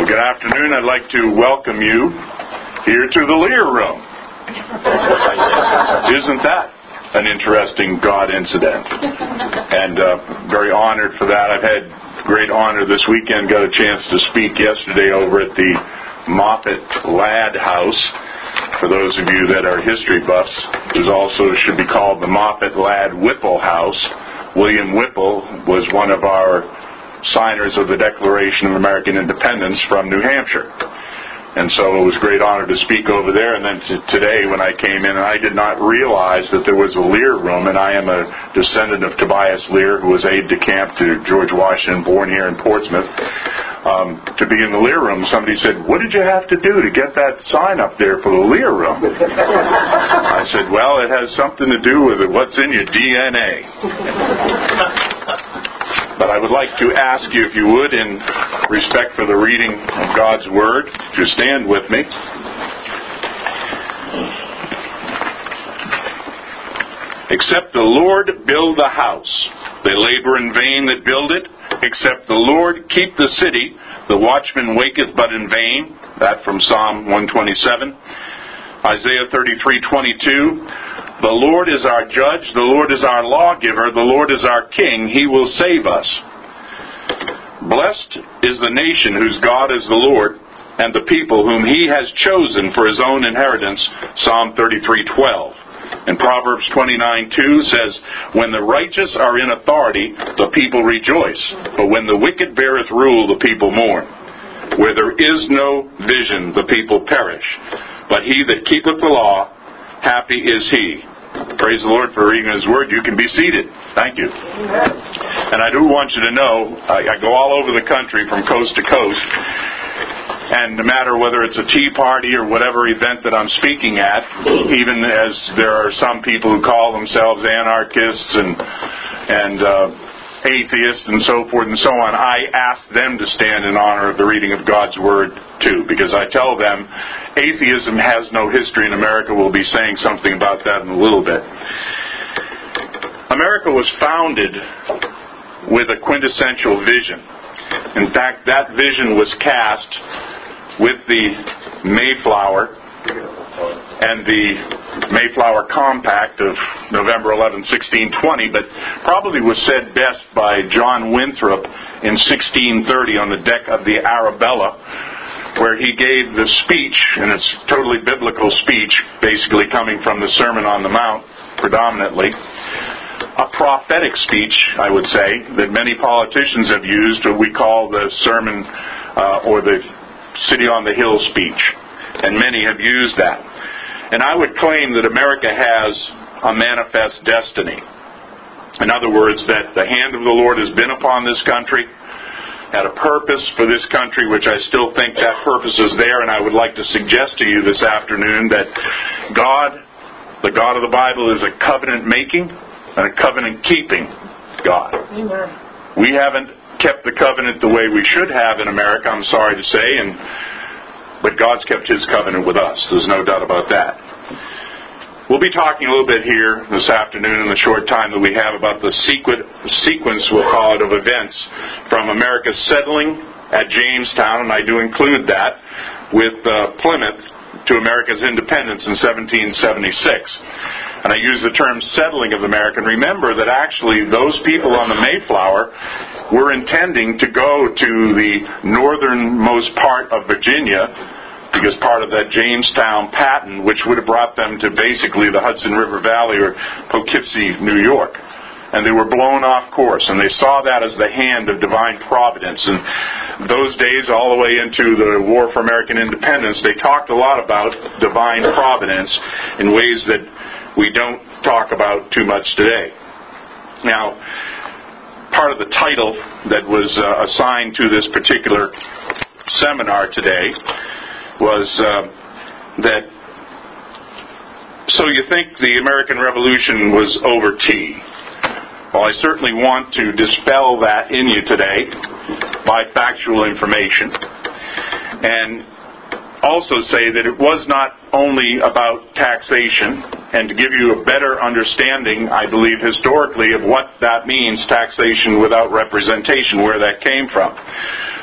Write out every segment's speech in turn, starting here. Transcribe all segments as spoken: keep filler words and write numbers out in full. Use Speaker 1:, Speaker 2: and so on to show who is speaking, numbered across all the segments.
Speaker 1: Well, good afternoon. I'd like to welcome you here to the Lear Room. Isn't that an interesting God incident? And uh, very honored for that. I've had great honor this weekend. Got a chance to speak yesterday over at the Moffat Ladd House. For those of you that are history buffs, it also should be called the Moffat Ladd Whipple House. William Whipple was one of our signers of the Declaration of American Independence from New Hampshire. And so it was a great honor to speak over there. And then t- today when I came in, I did not realize that there was a Lear room, and I am a descendant of Tobias Lear, who was aide-de-camp to George Washington, born here in Portsmouth. Um, to be in the Lear room, somebody said, "What did you have to do to get that sign up there for the Lear room?" I said, "Well, it has something to do with what's in your D N A." But I would like to ask you, if you would, in respect for the reading of God's Word, to stand with me. Except the Lord build the house, they labor in vain that build it. Except the Lord keep the city, the watchman waketh but in vain. That from Psalm one twenty-seven. Isaiah thirty-three twenty-two. The Lord is our judge, the Lord is our lawgiver, the Lord is our king, he will save us. Blessed is the nation whose God is the Lord, and the people whom he has chosen for his own inheritance. Psalm thirty-three twelve. And Proverbs twenty-nine two says, when the righteous are in authority, the people rejoice, but when the wicked beareth rule, the people mourn. Where there is no vision, the people perish, but he that keepeth the law, happy is he. Praise the Lord for reading His Word. You can be seated. Thank you. And I do want you to know, I, I go all over the country from coast to coast, and no matter whether it's a tea party or whatever event that I'm speaking at, even as there are some people who call themselves anarchists and and uh, atheists and so forth and so on, I ask them to stand in honor of the reading of God's Word too, because I tell them atheism has no history in America. We'll be saying something about that in a little bit. America was founded with a quintessential vision. In fact, that vision was cast with the Mayflower and the Mayflower Compact of November eleventh, sixteen twenty, but probably was said best by John Winthrop in sixteen thirty on the deck of the Arabella, where he gave the speech, and it's a totally biblical speech, basically coming from the Sermon on the Mount predominantly. A prophetic speech, I would say, that many politicians have used, what we call the sermon uh, or the City on the Hill speech. And many have used that. And I would claim that America has a manifest destiny. In other words, that the hand of the Lord has been upon this country, had a purpose for this country, which I still think that purpose is there. And I would like to suggest to you this afternoon that God, the God of the Bible, is a covenant-making and a covenant-keeping God. Amen. We haven't kept the covenant the way we should have in America, I'm sorry to say, and but God's kept His covenant with us. There's no doubt about that. We'll be talking a little bit here this afternoon in the short time that we have about the sequence, we'll call it, of events from America settling at Jamestown, and I do include that, with uh, Plymouth to America's independence in seventeen seventy-six. And I use the term settling of America. And remember that actually those people on the Mayflower were intending to go to the northernmost part of Virginia, because part of that Jamestown patent, which would have brought them to basically the Hudson River Valley or Poughkeepsie, New York. And they were blown off course, and they saw that as the hand of divine providence. And those days, all the way into the War for American Independence, they talked a lot about divine providence in ways that we don't talk about too much today. Now, part of the title that was uh, assigned to this particular seminar today was uh, that, so you think the American Revolution was over tea? Well, I certainly want to dispel that in you today by factual information, and also say that it was not only about taxation, and to give you a better understanding, I believe, historically of what that means, taxation without representation, where that came from.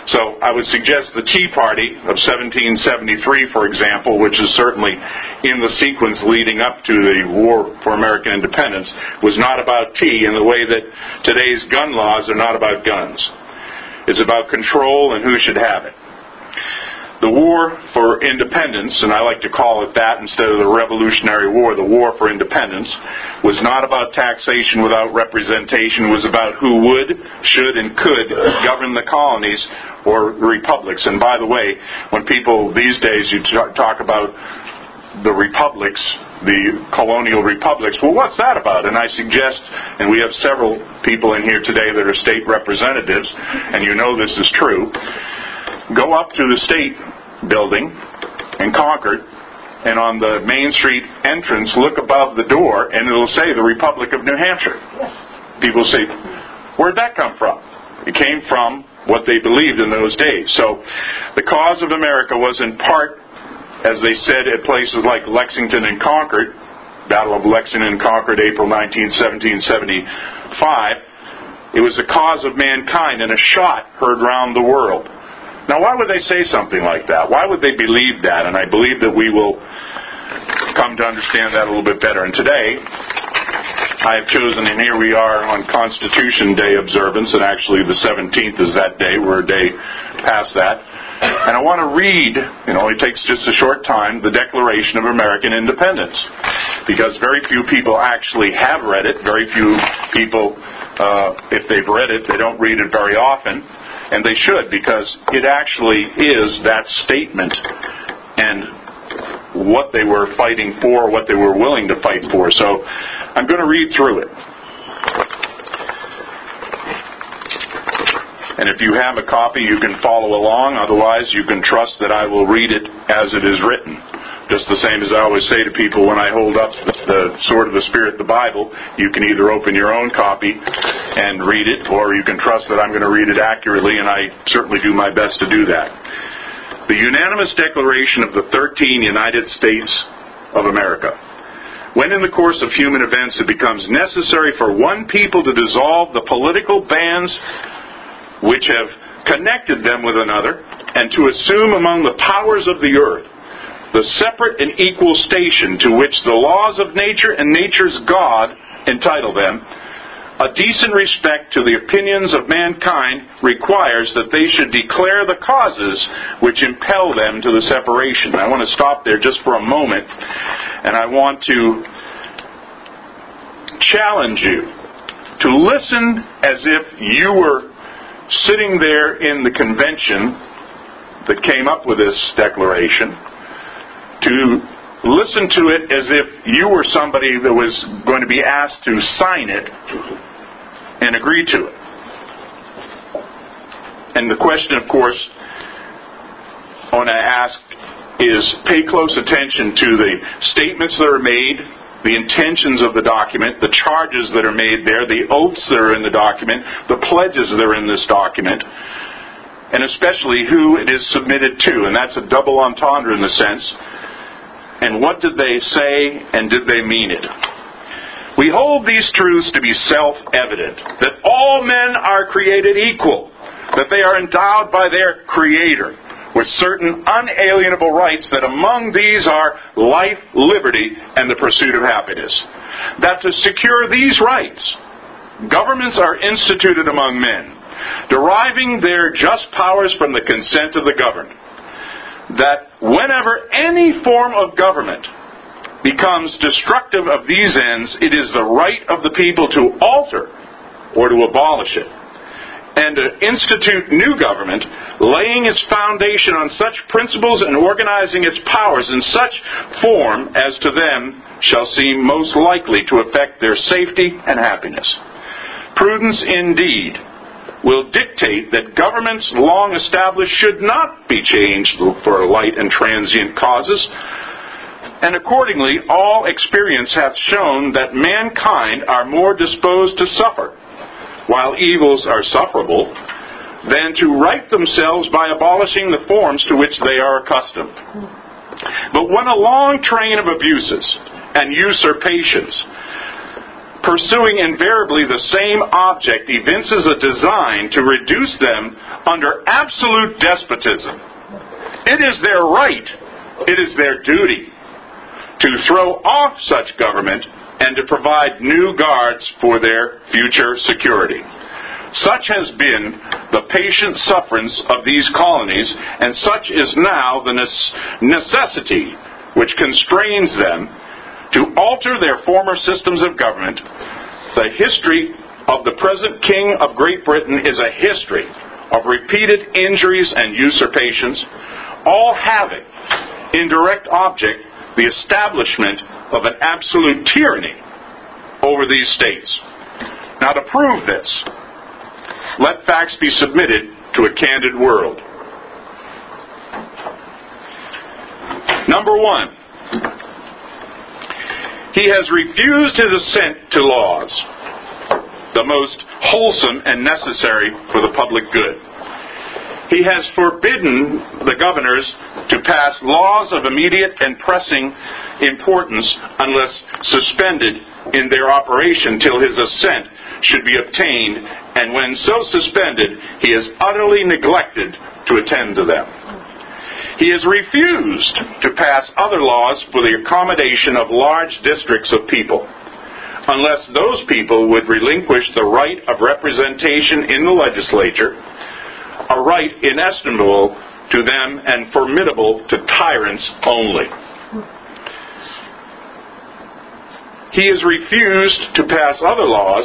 Speaker 1: So I would suggest the Tea Party of seventeen seventy-three, for example, which is certainly in the sequence leading up to the War for American Independence, was not about tea in the way that today's gun laws are not about guns. It's about control and who should have it. The War for Independence, and I like to call it that instead of the Revolutionary War, the War for Independence, was not about taxation without representation. It was about who would, should, and could govern the colonies or republics. And by the way, when people these days, you talk about the republics, the colonial republics, well, what's that about? And I suggest, and we have several people in here today that are state representatives, and you know this is true, go up to the state building in Concord, and on the Main Street entrance, look above the door, and it'll say the Republic of New Hampshire. People say, where'd that come from? It came from what they believed in those days. So the cause of America was in part, as they said at places like Lexington and Concord, Battle of Lexington and Concord, April nineteenth, seventeen seventy-five, it was the cause of mankind, and a shot heard round the world. Now, why would they say something like that? Why would they believe that? And I believe that we will come to understand that a little bit better. And today, I have chosen, and here we are on Constitution Day observance, and actually the seventeenth is that day. We're a day past that. And I want to read, you know, it takes just a short time, the Declaration of American Independence. Because very few people actually have read it. Very few people, uh, if they've read it, they don't read it very often. And they should, because it actually is that statement and what they were fighting for, what they were willing to fight for. So I'm going to read through it. And if you have a copy, you can follow along. Otherwise, you can trust that I will read it as it is written. Just the same as I always say to people when I hold up the sword of the Spirit, the Bible, you can either open your own copy and read it, or you can trust that I'm going to read it accurately, and I certainly do my best to do that. The unanimous declaration of the thirteen United States of America. When in the course of human events it becomes necessary for one people to dissolve the political bands which have connected them with another, and to assume among the powers of the earth the separate and equal station to which the laws of nature and nature's God entitle them, a decent respect to the opinions of mankind requires that they should declare the causes which impel them to the separation. I want to stop there just for a moment, and I want to challenge you to listen as if you were sitting there in the convention that came up with this declaration, to listen to it as if you were somebody that was going to be asked to sign it and agree to it. And the question, of course, I want to ask is pay close attention to the statements that are made, the intentions of the document, the charges that are made there, the oaths that are in the document, the pledges that are in this document, and especially who it is submitted to. And that's a double entendre in the sense. And what did they say, and did they mean it? We hold these truths to be self-evident, that all men are created equal, that they are endowed by their Creator with certain unalienable rights, that among these are life, liberty, and the pursuit of happiness. That to secure these rights, governments are instituted among men, deriving their just powers from the consent of the governed. That whenever any form of government becomes destructive of these ends, it is the right of the people to alter or to abolish it, and to institute new government, laying its foundation on such principles and organizing its powers in such form as to them shall seem most likely to affect their safety and happiness. Prudence indeed will dictate that governments long established should not be changed for light and transient causes, and accordingly all experience hath shown that mankind are more disposed to suffer, while evils are sufferable, than to right themselves by abolishing the forms to which they are accustomed. But when a long train of abuses and usurpations pursuing invariably the same object, evinces a design to reduce them under absolute despotism. It is their right, it is their duty, to throw off such government and to provide new guards for their future security. Such has been the patient sufferance of these colonies, and such is now the necessity which constrains them to alter their former systems of government. The history of the present King of Great Britain is a history of repeated injuries and usurpations, all having in direct object the establishment of an absolute tyranny over these states. Now, to prove this, let facts be submitted to a candid world. Number one, he has refused his assent to laws, the most wholesome and necessary for the public good. He has forbidden the governors to pass laws of immediate and pressing importance unless suspended in their operation till his assent should be obtained, and when so suspended, he has utterly neglected to attend to them. He has refused to pass other laws for the accommodation of large districts of people, unless those people would relinquish the right of representation in the legislature, a right inestimable to them and formidable to tyrants only. He has refused to pass other laws.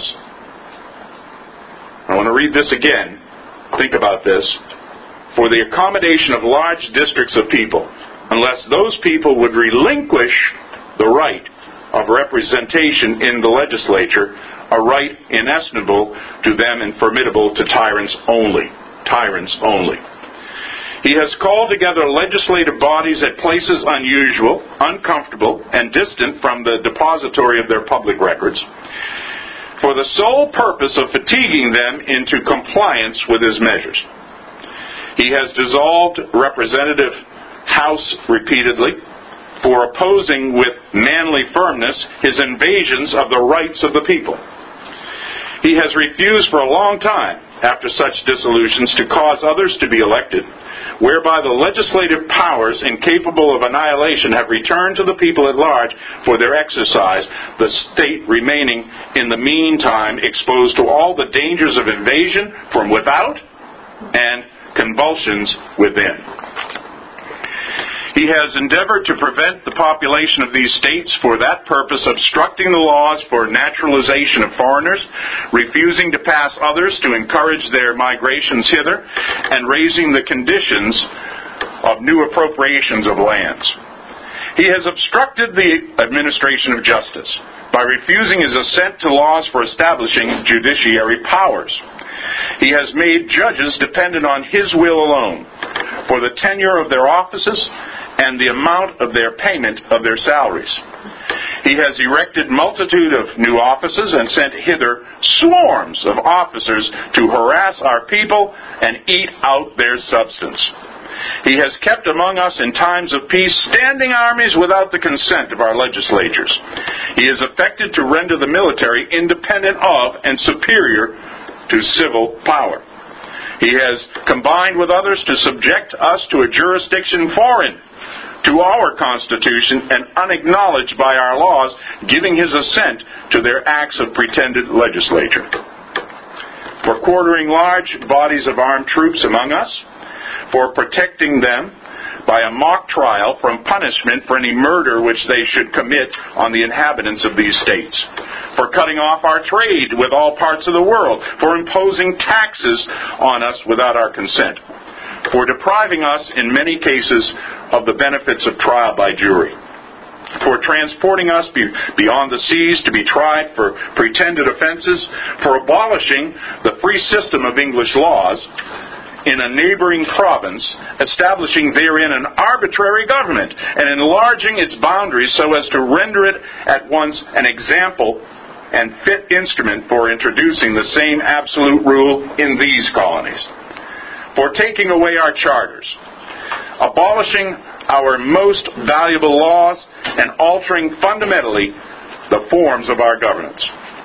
Speaker 1: I want to read this again. Think about this. For the accommodation of large districts of people, unless those people would relinquish the right of representation in the legislature, a right inestimable to them and formidable to tyrants only. Tyrants only. He has called together legislative bodies at places unusual, uncomfortable, and distant from the depository of their public records, for the sole purpose of fatiguing them into compliance with his measures. He has dissolved Representative House repeatedly for opposing with manly firmness his invasions of the rights of the people. He has refused for a long time, after such dissolutions, to cause others to be elected, whereby the legislative powers incapable of annihilation have returned to the people at large for their exercise, the state remaining in the meantime exposed to all the dangers of invasion from without and convulsions within. He has endeavored to prevent the population of these states for that purpose, obstructing the laws for naturalization of foreigners, refusing to pass others to encourage their migrations hither, and raising the conditions of new appropriations of lands. He has obstructed the administration of justice by refusing his assent to laws for establishing judiciary powers. He has made judges dependent on his will alone for the tenure of their offices and the amount of their payment of their salaries. He has erected multitude of new offices and sent hither swarms of officers to harass our people and eat out their substance. He has kept among us in times of peace standing armies without the consent of our legislatures. He has affected to render the military independent of and superior to civil power. He has combined with others to subject us to a jurisdiction foreign to our Constitution and unacknowledged by our laws, giving his assent to their acts of pretended legislature. For quartering large bodies of armed troops among us, for protecting them by a mock trial from punishment for any murder which they should commit on the inhabitants of these states, for cutting off our trade with all parts of the world, for imposing taxes on us without our consent, for depriving us in many cases of the benefits of trial by jury, for transporting us be, beyond the seas to be tried for pretended offenses, for abolishing the free system of English laws in a neighboring province, establishing therein an arbitrary government, and enlarging its boundaries so as to render it at once an example and fit instrument for introducing the same absolute rule in these colonies, for taking away our charters, abolishing our most valuable laws, and altering fundamentally the forms of our governance,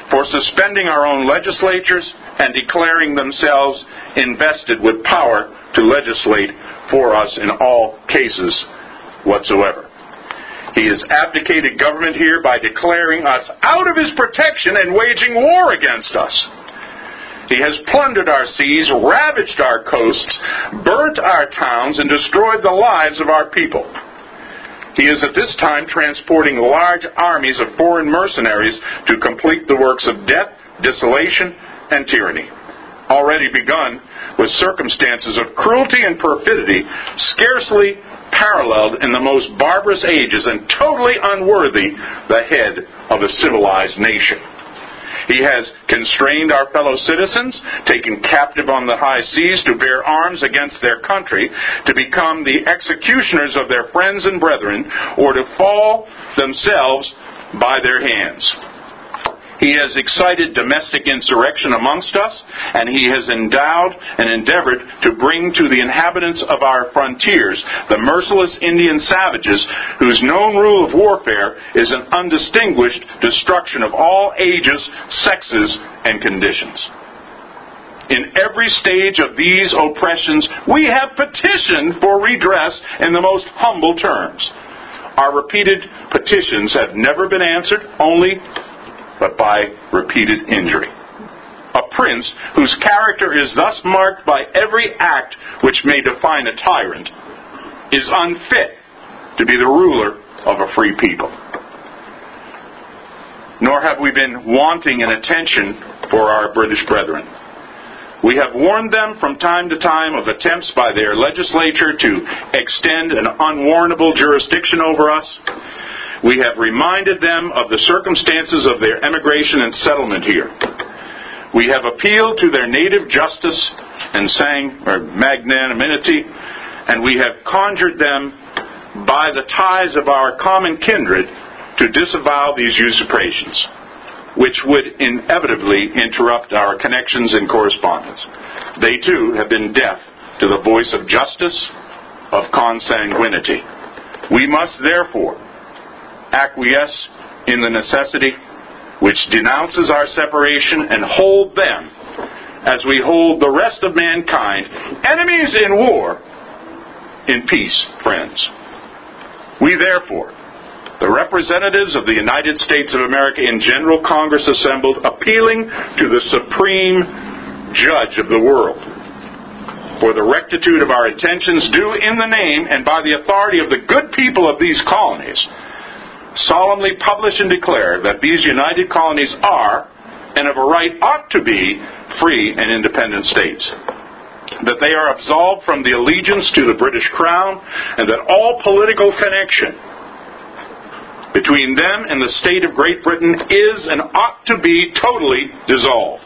Speaker 1: for suspending our own legislatures and declaring themselves invested with power to legislate for us in all cases whatsoever. He has abdicated government here by declaring us out of his protection and waging war against us. He has plundered our seas, ravaged our coasts, burnt our towns, and destroyed the lives of our people. He is at this time transporting large armies of foreign mercenaries to complete the works of death, desolation, and tyranny, already begun with circumstances of cruelty and perfidy scarcely paralleled in the most barbarous ages and totally unworthy the head of a civilized nation. He has constrained our fellow citizens, taken captive on the high seas to bear arms against their country, to become the executioners of their friends and brethren, or to fall themselves by their hands. He has excited domestic insurrection amongst us, and he has endowed and endeavored to bring to the inhabitants of our frontiers the merciless Indian savages whose known rule of warfare is an undistinguished destruction of all ages, sexes, and conditions. In every stage of these oppressions, we have petitioned for redress in the most humble terms. Our repeated petitions have never been answered, only but by repeated injury. A prince whose character is thus marked by every act which may define a tyrant is unfit to be the ruler of a free people. Nor have we been wanting in attention for our British brethren. We have warned them from time to time of attempts by their legislature to extend an unwarrantable jurisdiction over us. We have reminded them of the circumstances of their emigration and settlement here. We have appealed to their native justice and sang or magnanimity, and we have conjured them by the ties of our common kindred to disavow these usurpations, which would inevitably interrupt our connections and correspondence. They too have been deaf to the voice of justice, of consanguinity. We must therefore acquiesce in the necessity which denounces our separation and hold them, as we hold the rest of mankind, enemies in war, in peace, friends. We therefore, the representatives of the United States of America in General Congress assembled, appealing to the supreme judge of the world for the rectitude of our intentions, do in the name and by the authority of the good people of these colonies, solemnly publish and declare that these united colonies are, and of a right ought to be, free and independent states. That they are absolved from the allegiance to the British Crown, and that all political connection between them and the state of Great Britain is and ought to be totally dissolved,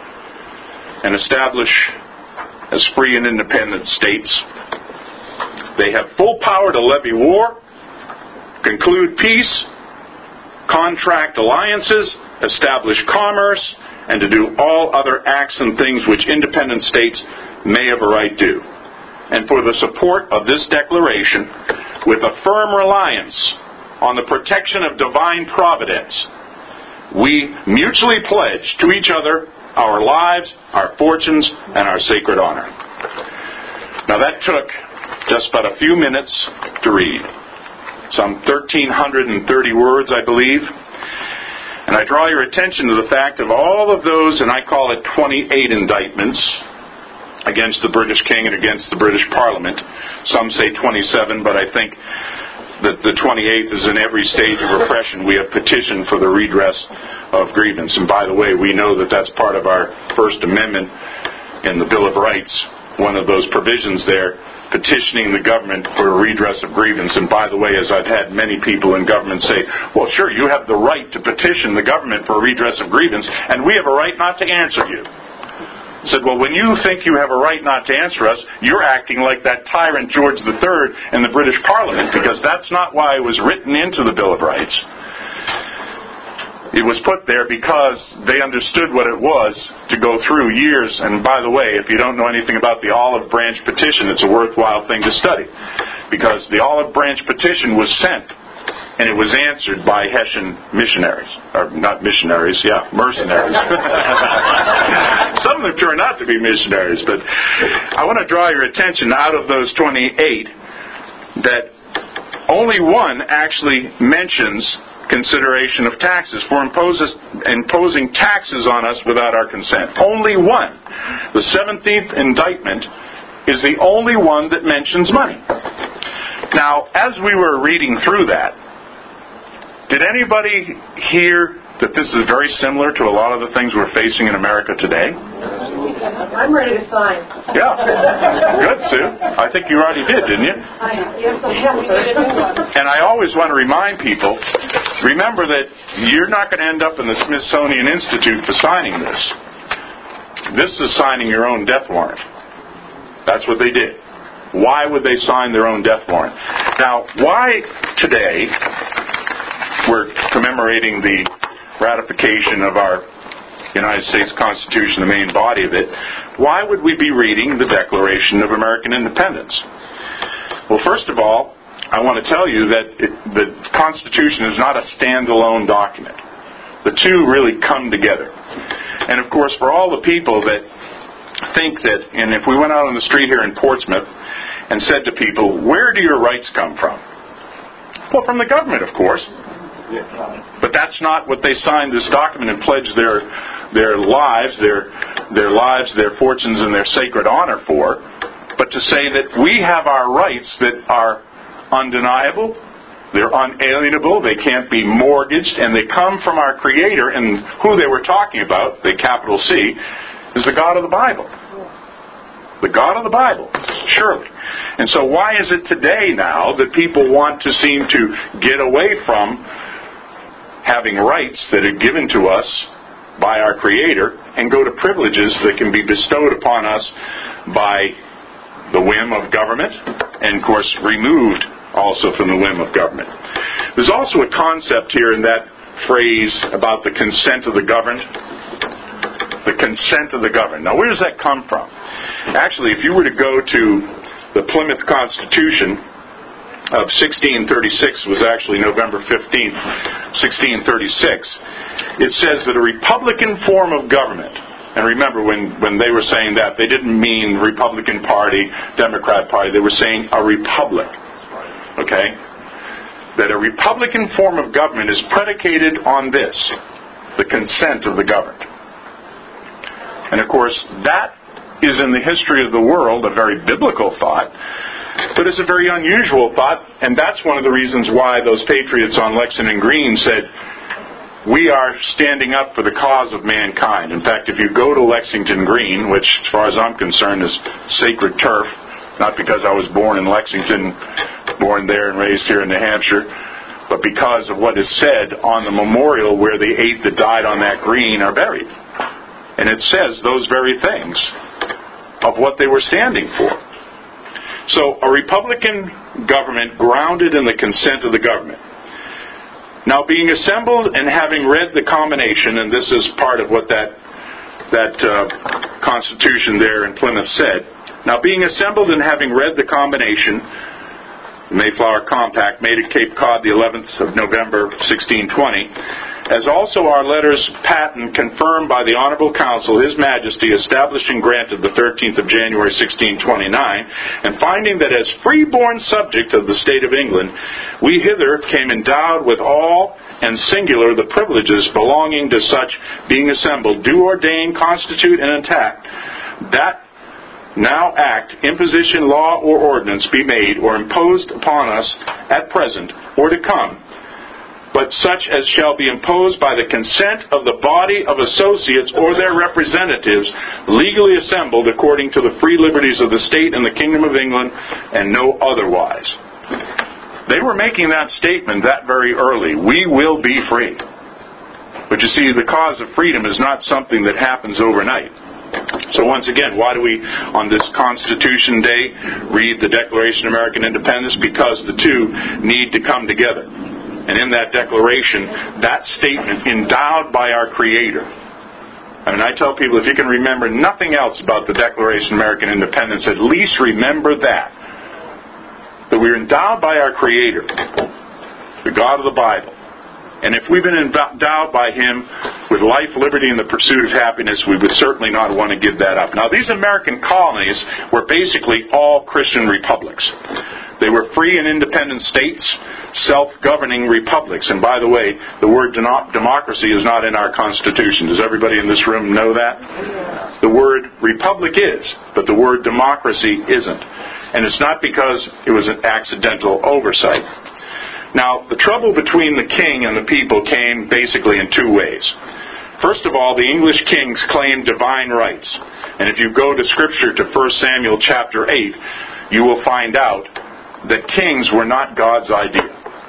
Speaker 1: and establish as free and independent states. They have full power to levy war, conclude peace, contract alliances, establish commerce, and to do all other acts and things which independent states may have a right to. And for the support of this declaration, with a firm reliance on the protection of divine providence, we mutually pledge to each other our lives, our fortunes, and our sacred honor. Now that took just but a few minutes to read. Some one thousand three hundred thirty words, I believe. And I draw your attention to the fact of all of those, and I call it twenty-eight indictments against the British King and against the British Parliament. Some say twenty-seven, but I think that the twenty-eighth is in every stage of repression. We have petitioned for the redress of grievance. And by the way, we know that that's part of our First Amendment in the Bill of Rights, one of those provisions there, petitioning the government for a redress of grievance. And by the way, as I've had many people in government say, well, sure, you have the right to petition the government for a redress of grievance, and we have a right not to answer you. I said, well, when you think you have a right not to answer us, you're acting like that tyrant George the Third in the British Parliament, because that's not why it was written into the Bill of Rights. It was put there because they understood what it was to go through years. And by the way, if you don't know anything about the Olive Branch Petition, it's a worthwhile thing to study. Because the Olive Branch Petition was sent and it was answered by Hessian missionaries. Or not missionaries, yeah, mercenaries. Some of them turned out to be missionaries, but I want to draw your attention out of those twenty-eight that only one actually mentions consideration of taxes for imposes, imposing taxes on us without our consent. Only one. The seventeenth indictment is the only one that mentions money. Now, as we were reading through that, did anybody hear that this is very similar to a lot of the things we're facing in America today?
Speaker 2: I'm ready to sign.
Speaker 1: Yeah. Good, Sue. I think you already did, didn't you?
Speaker 2: I, yes, I have.
Speaker 1: And I always want to remind people, remember that you're not going to end up in the Smithsonian Institute for signing this. This is signing your own death warrant. That's what they did. Why would they sign their own death warrant? Now, why today we're commemorating the ratification of our United States Constitution, the main body of it, why would we be reading the Declaration of American Independence? Well, first of all, I want to tell you that it, the Constitution is not a standalone document. The two really come together. And of course, for all the people that think that, and if we went out on the street here in Portsmouth and said to people, where do your rights come from? Well, from the government, of course. But that's not what they signed this document and pledged their their lives, their their lives, their fortunes, and their sacred honor for. But to say that we have our rights that are undeniable, they're unalienable, they can't be mortgaged, and they come from our Creator, and who they were talking about, the capital C, is the God of the Bible. The God of the Bible, surely. And so why is it today now that people want to seem to get away from having rights that are given to us by our Creator and go to privileges that can be bestowed upon us by the whim of government and, of course, removed also from the whim of government? There's also a concept here in that phrase about the consent of the governed. The consent of the governed. Now, where does that come from? Actually, if you were to go to the Plymouth Constitution of sixteen thirty-six, was actually November fifteenth, sixteen thirty-six, it says that a republican form of government, and remember when, when they were saying that, they didn't mean Republican Party, Democrat Party, they were saying a republic. Okay? That a republican form of government is predicated on this, the consent of the governed. And of course, that is in the history of the world a very biblical thought, but it's a very unusual thought, and that's one of the reasons why those patriots on Lexington Green said, we are standing up for the cause of mankind. In fact, if you go to Lexington Green, which as far as I'm concerned is sacred turf, not because I was born in Lexington, born there and raised here in New Hampshire, but because of what is said on the memorial where the eight that died on that green are buried. And it says those very things of what they were standing for. So, a Republican government grounded in the consent of the government. Now, being assembled and having read the combination, and this is part of what that that uh, Constitution there in Plymouth said. Now, being assembled and having read the combination, the Mayflower Compact, made at Cape Cod the eleventh of November, sixteen twenty, as also our letters patent confirmed by the Honorable Council, His Majesty, established and granted the thirteenth of January, sixteen twenty-nine, and finding that as freeborn subject of the state of England, we hither came endowed with all and singular the privileges belonging to such, being assembled, do ordain, constitute, and attack, that now act, imposition, law, or ordinance be made or imposed upon us at present or to come, but such as shall be imposed by the consent of the body of associates or their representatives legally assembled according to the free liberties of the state and the kingdom of England, and no otherwise. They were making that statement that very early. We will be free. But you see, the cause of freedom is not something that happens overnight. So once again, why do we, on this Constitution Day, read the Declaration of American Independence? Because the two need to come together. And in that declaration, that statement, endowed by our Creator. I mean, I tell people, if you can remember nothing else about the Declaration of American Independence, at least remember that. That we're endowed by our Creator. the God of the Bible. And if we've been endowed by Him with life, liberty, and the pursuit of happiness, we would certainly not want to give that up. Now, these American colonies were basically all Christian republics. They were free and independent states, self-governing republics. And by the way, the word democracy is not in our Constitution. Does everybody in this room know that? The word republic is, but the word democracy isn't. And it's not because it was an accidental oversight. Now, the trouble between the king and the people came basically in two ways. First of all, the English kings claimed divine rights. And if you go to Scripture to First Samuel chapter eight, you will find out that kings were not God's idea.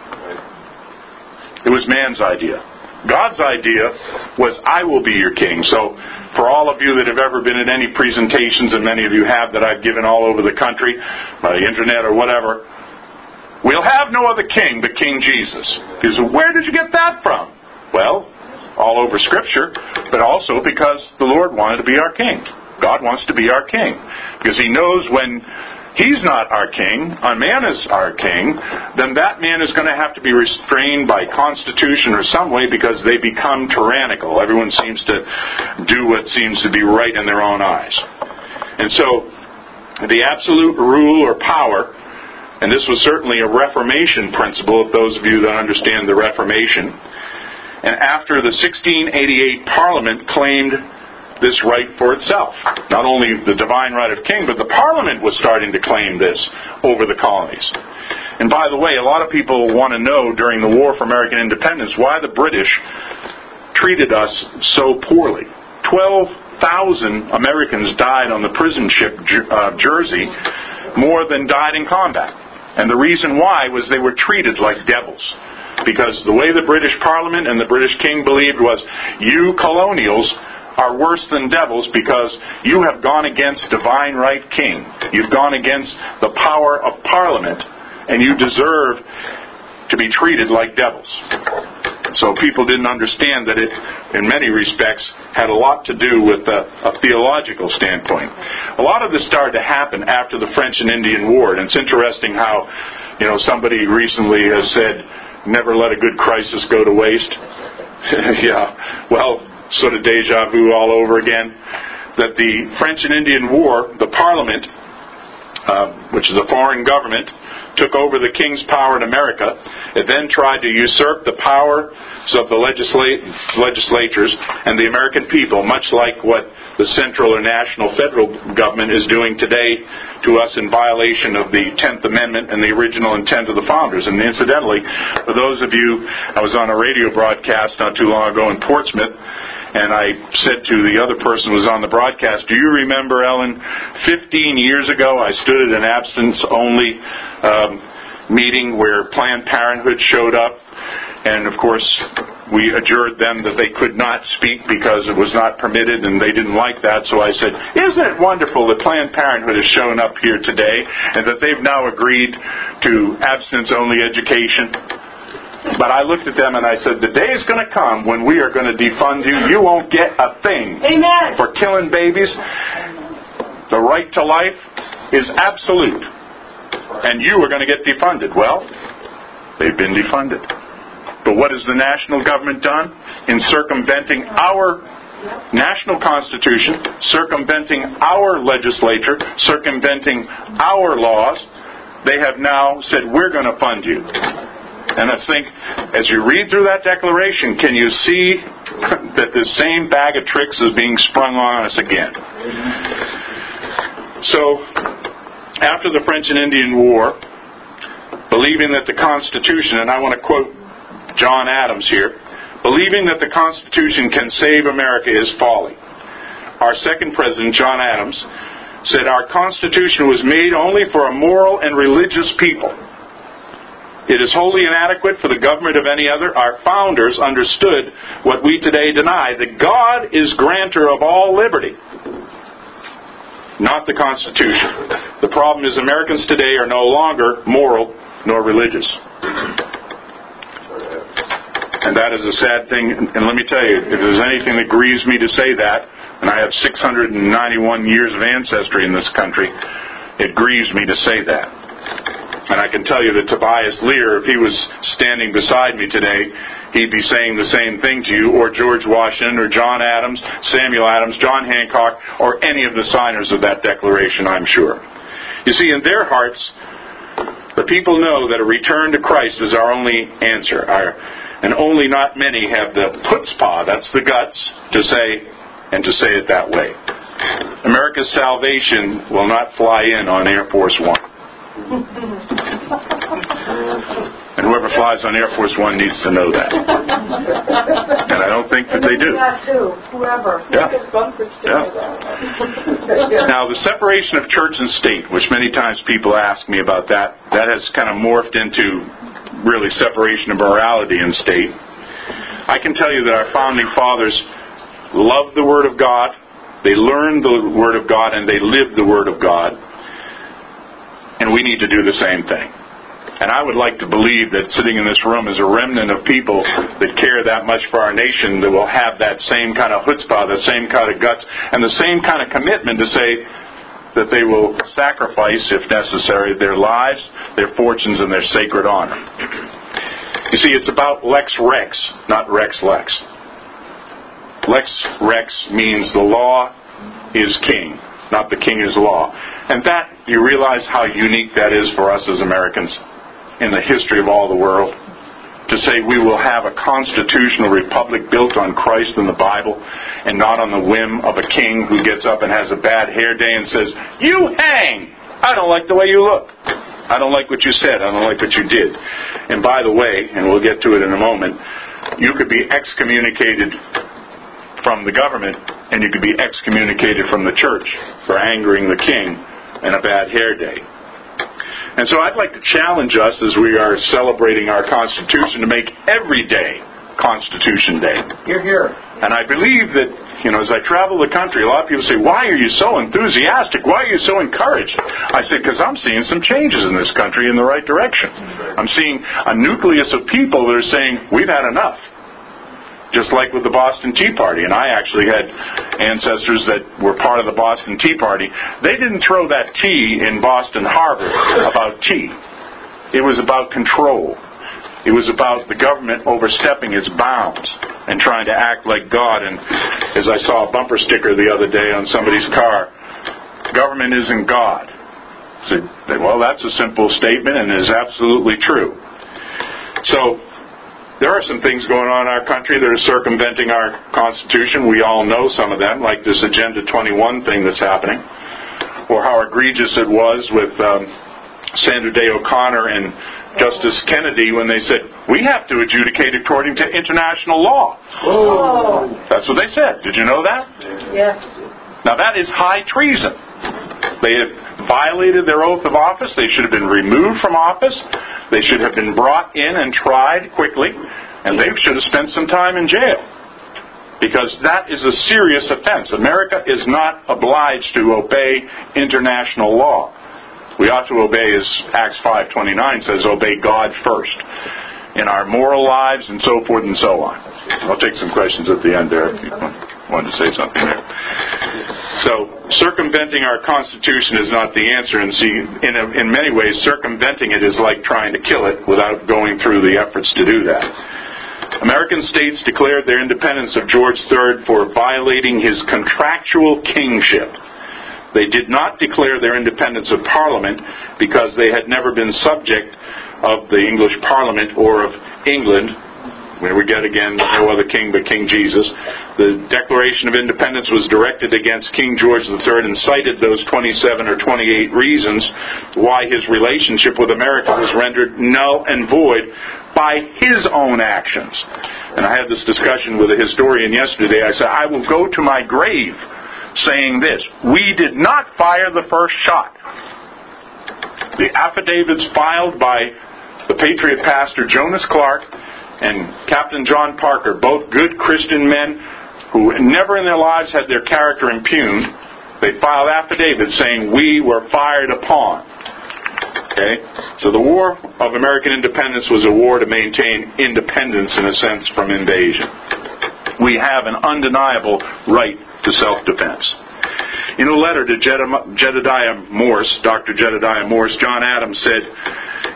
Speaker 1: It was man's idea. God's idea was, I will be your king. So, for all of you that have ever been at any presentations, and many of you have that I've given all over the country, by the internet or whatever, we'll have no other king but King Jesus. You say, where did you get that from? Well, all over Scripture, but also because the Lord wanted to be our king. God wants to be our king. Because He knows when He's not our king, a man is our king, then that man is going to have to be restrained by constitution or some way because they become tyrannical. Everyone seems to do what seems to be right in their own eyes. And so, the absolute rule or power, and this was certainly a Reformation principle, if those of you that understand the Reformation. And after the sixteen eighty-eight Parliament claimed this right for itself. Not only the divine right of king, but the Parliament was starting to claim this over the colonies. And by the way, a lot of people want to know during the War for American Independence why the British treated us so poorly. Twelve thousand Americans died on the prison ship uh, Jersey, more than died in combat. And the reason why was they were treated like devils. Because the way the British Parliament and the British King believed was, you colonials are worse than devils because you have gone against divine right king. You've gone against the power of Parliament, and you deserve to be treated like devils. So people didn't understand that it, in many respects, had a lot to do with a, a theological standpoint. A lot of this started to happen after the French and Indian War, and it's interesting how, you know, somebody recently has said, never let a good crisis go to waste. Yeah, well, sort of deja vu all over again. That the French and Indian War, the Parliament, uh, which is a foreign government, took over the king's power in America. It then tried to usurp the powers of the legislat- legislatures and the American people, much like what the central or national federal government is doing today to us in violation of the tenth Amendment and the original intent of the founders. And incidentally, for those of you, I was on a radio broadcast not too long ago in Portsmouth, and I said to the other person who was on the broadcast, do you remember, Ellen, fifteen years ago I stood at an abstinence-only um, meeting where Planned Parenthood showed up, and of course we adjured them that they could not speak because it was not permitted, and they didn't like that. So I said, isn't it wonderful that Planned Parenthood has shown up here today and that they've now agreed to abstinence-only education? But I looked at them and I said, the day is going to come when we are going to defund you. You won't get a thing.
Speaker 2: Amen.
Speaker 1: For killing babies. The right to life is absolute. And you are going to get defunded. Well, they've been defunded. But what has the national government done? In circumventing our national constitution, circumventing our legislature, circumventing our laws, they have now said, we're going to fund you. And I think, as you read through that declaration, can you see that the same bag of tricks is being sprung on us again? So, after the French and Indian War, believing that the Constitution, and I want to quote John Adams here, believing that the Constitution can save America is folly. Our second president, John Adams, said, our Constitution was made only for a moral and religious people. It is wholly inadequate for the government of any other. Our founders understood what we today deny, that God is grantor of all liberty, not the Constitution. The problem is Americans today are no longer moral nor religious. And that is a sad thing. And let me tell you, if there's anything that grieves me to say that, and I have six hundred ninety-one years of ancestry in this country, it grieves me to say that. And I can tell you that Tobias Lear, if he was standing beside me today, he'd be saying the same thing to you, or George Washington, or John Adams, Samuel Adams, John Hancock, or any of the signers of that declaration, I'm sure. You see, in their hearts, the people know that a return to Christ is our only answer. Our, and only not many have the chutzpah, that's the guts, to say, and to say it that way. America's salvation will not fly in on Air Force One. And whoever flies on Air Force One needs to know that. And I don't think that they do.
Speaker 2: That too, whoever.
Speaker 1: Yeah. Yeah. Now, the separation of church and state, which many times people ask me about that, that has kind of morphed into really separation of morality and state. I can tell you that our founding fathers loved the Word of God, they learned the Word of God, and they lived the Word of God. And we need to do the same thing. And I would like to believe that sitting in this room is a remnant of people that care that much for our nation that will have that same kind of chutzpah, the same kind of guts, and the same kind of commitment to say that they will sacrifice, if necessary, their lives, their fortunes, and their sacred honor. You see, it's about lex rex, not rex lex. Lex rex means the law is king, not the king is law. And that, you realize how unique that is for us as Americans in the history of all the world. To say we will have a constitutional republic built on Christ and the Bible and not on the whim of a king who gets up and has a bad hair day and says, "You hang! I don't like the way you look. I don't like what you said. I don't like what you did." And by the way, and we'll get to it in a moment, you could be excommunicated from the government and you could be excommunicated from the church for angering the king and a bad hair day. And so I'd like to challenge us as we are celebrating our Constitution to make every day Constitution Day.
Speaker 3: Hear, hear.
Speaker 1: And I believe that, you know, as I travel the country, a lot of people say, "Why are you so enthusiastic? Why are you so encouraged?" I say, because I'm seeing some changes in this country in the right direction. I'm seeing a nucleus of people that are saying, "We've had enough." Just like with the Boston Tea Party. And I actually had ancestors that were part of the Boston Tea Party. They didn't throw that tea in Boston Harbor about tea. It was about control. It was about the government overstepping its bounds and trying to act like God. And as I saw a bumper sticker the other day on somebody's car, "Government isn't God." I said, well, that's a simple statement and is absolutely true. So, there are some things going on in our country that are circumventing our Constitution. We all know some of them, like this Agenda twenty-one thing that's happening, or how egregious it was with um, Sandra Day O'Connor and Justice Kennedy when they said, "We have to adjudicate according to international law."
Speaker 2: Oh.
Speaker 1: That's what they said. Did you know that?
Speaker 2: Yes.
Speaker 1: Now that is high treason. They have violated their oath of office. They should have been removed from office. They should have been brought in and tried quickly. And they should have spent some time in jail. Because that is a serious offense. America is not obliged to obey international law. We ought to obey, as Acts five twenty-nine says, obey God first in our moral lives and so forth and so on. I'll take some questions at the end there if you wanted to say something there. So, circumventing our Constitution is not the answer. And see, in, a, in many ways, circumventing it is like trying to kill it without going through the efforts to do that. American states declared their independence of George the Third for violating his contractual kingship. They did not declare their independence of Parliament because they had never been subject of the English Parliament or of England, where we get again no other king but King Jesus. The Declaration of Independence was directed against King George the Third and cited those twenty-seven or twenty-eight reasons why his relationship with America was rendered null and void by his own actions. And I had this discussion with a historian yesterday. I said, I will go to my grave saying this: we did not fire the first shot. The affidavits filed by the Patriot pastor Jonas Clark and Captain John Parker, both good Christian men who never in their lives had their character impugned, they filed affidavits saying we were fired upon. Okay? So the War of American Independence was a war to maintain independence, in a sense, from invasion. We have an undeniable right to self-defense. In a letter to Jedediah Morse, Doctor Jedediah Morse, John Adams said,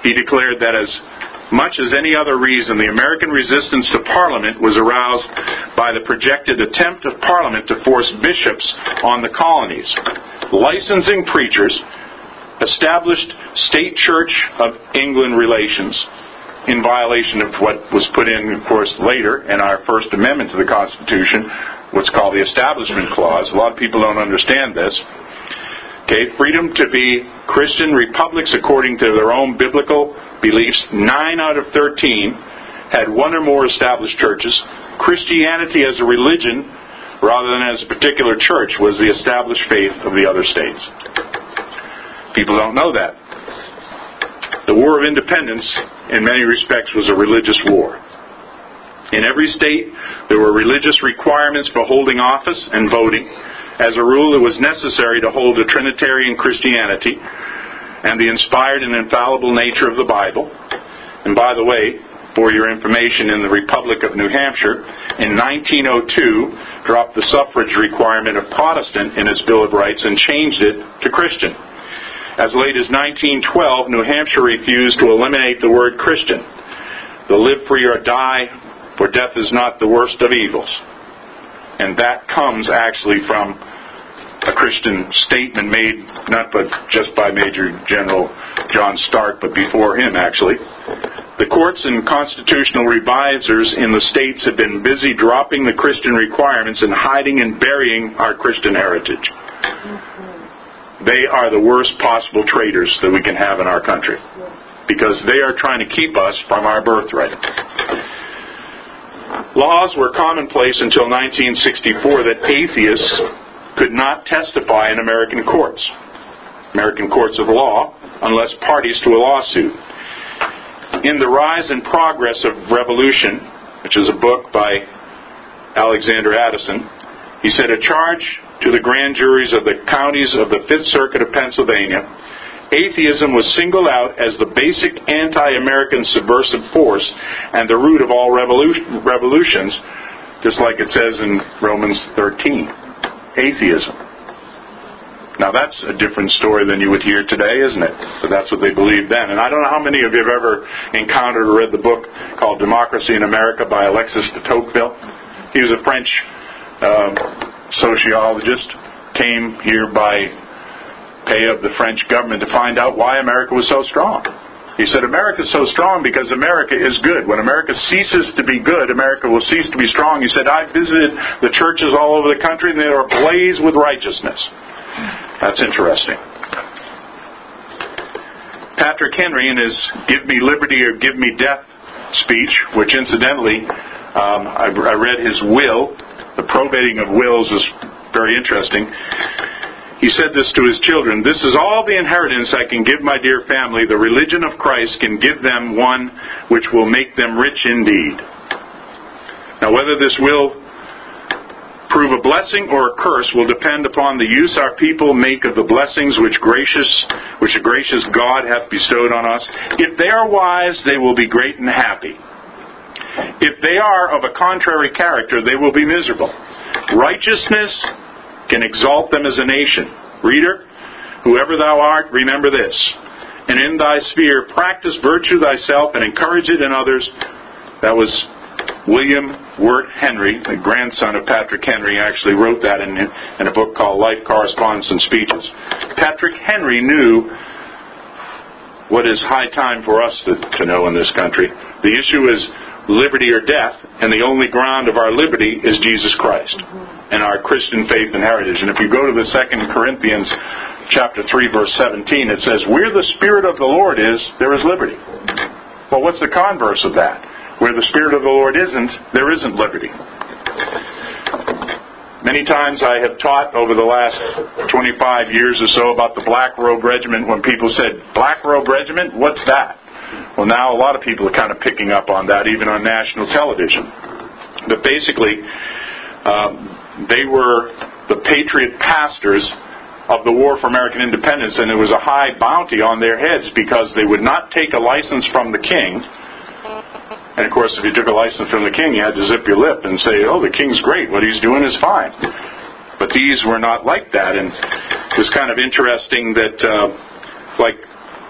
Speaker 1: he declared that as much as any other reason, the American resistance to Parliament was aroused by the projected attempt of Parliament to force bishops on the colonies, licensing preachers, established State Church of England relations in violation of what was put in, of course, later in our First Amendment to the Constitution, what's called the Establishment Clause. A lot of people don't understand this. Okay, freedom to be Christian republics according to their own biblical beliefs. Nine out of thirteen had one or more established churches. Christianity as a religion, rather than as a particular church, was the established faith of the other states. People don't know that. The War of Independence, in many respects, was a religious war. In every state, there were religious requirements for holding office and voting. As a rule, it was necessary to hold a Trinitarian Christianity and the inspired and infallible nature of the Bible. And by the way, for your information, in the Republic of New Hampshire, in nineteen oh two, dropped the suffrage requirement of Protestant in its Bill of Rights and changed it to Christian. As late as nineteen twelve, New Hampshire refused to eliminate the word Christian. The live free or die, for death is not the worst of evils. And that comes actually from a Christian statement made not but just by Major General John Stark, but before him actually. The courts and constitutional revisers in the states have been busy dropping the Christian requirements and hiding and burying our Christian heritage. They are the worst possible traitors that we can have in our country, because they are trying to keep us from our birthright. Laws were commonplace until nineteen sixty-four that atheists could not testify in American courts, American courts of law, unless parties to a lawsuit. In The Rise and Progress of Revolution, which is a book by Alexander Addison, he said, a charge to the grand juries of the counties of the Fifth Circuit of Pennsylvania, atheism was singled out as the basic anti-American subversive force and the root of all revolution, revolutions, just like it says in Romans thirteen. Atheism. Now that's a different story than you would hear today, isn't it? But that's what they believed then. And I don't know how many of you have ever encountered or read the book called Democracy in America by Alexis de Tocqueville. He was a French um, sociologist, came here by pay of the French government to find out why America was so strong. He said, America is so strong because America is good. When America ceases to be good, America will cease to be strong. He said, I visited the churches all over the country and they are ablaze with righteousness. That's interesting. Patrick Henry, in his Give Me Liberty or Give Me Death speech, which incidentally, um, I, I read his will. The probating of wills is very interesting. He said this to his children, this is all the inheritance I can give my dear family. The religion of Christ can give them one which will make them rich indeed. Now whether this will prove a blessing or a curse will depend upon the use our people make of the blessings which gracious, which a gracious God hath bestowed on us. If they are wise, they will be great and happy. If they are of a contrary character, they will be miserable. Righteousness can exalt them as a nation. Reader, whoever thou art, remember this. And in thy sphere, practice virtue thyself and encourage it in others. That was William Wirt Henry, the grandson of Patrick Henry, actually wrote that in, in a book called Life Correspondence and Speeches. Patrick Henry knew what is high time for us to, to know in this country. The issue is liberty or death, and the only ground of our liberty is Jesus Christ and our Christian faith and heritage. And if you go to the Second Corinthians chapter three, verse seventeen, it says, where the Spirit of the Lord is, there is liberty. Well, what's the converse of that? Where the Spirit of the Lord isn't, there isn't liberty. Many times I have taught over the last twenty-five years or so about the Black Robe Regiment. When people said, Black Robe Regiment, what's that? Well, now a lot of people are kind of picking up on that, even on national television. But basically, um, they were the patriot pastors of the War for American Independence, and there was a high bounty on their heads because they would not take a license from the king. And of course, if you took a license from the king, you had to zip your lip and say, oh, the king's great, what he's doing is fine. But these were not like that, and it was kind of interesting that, uh, like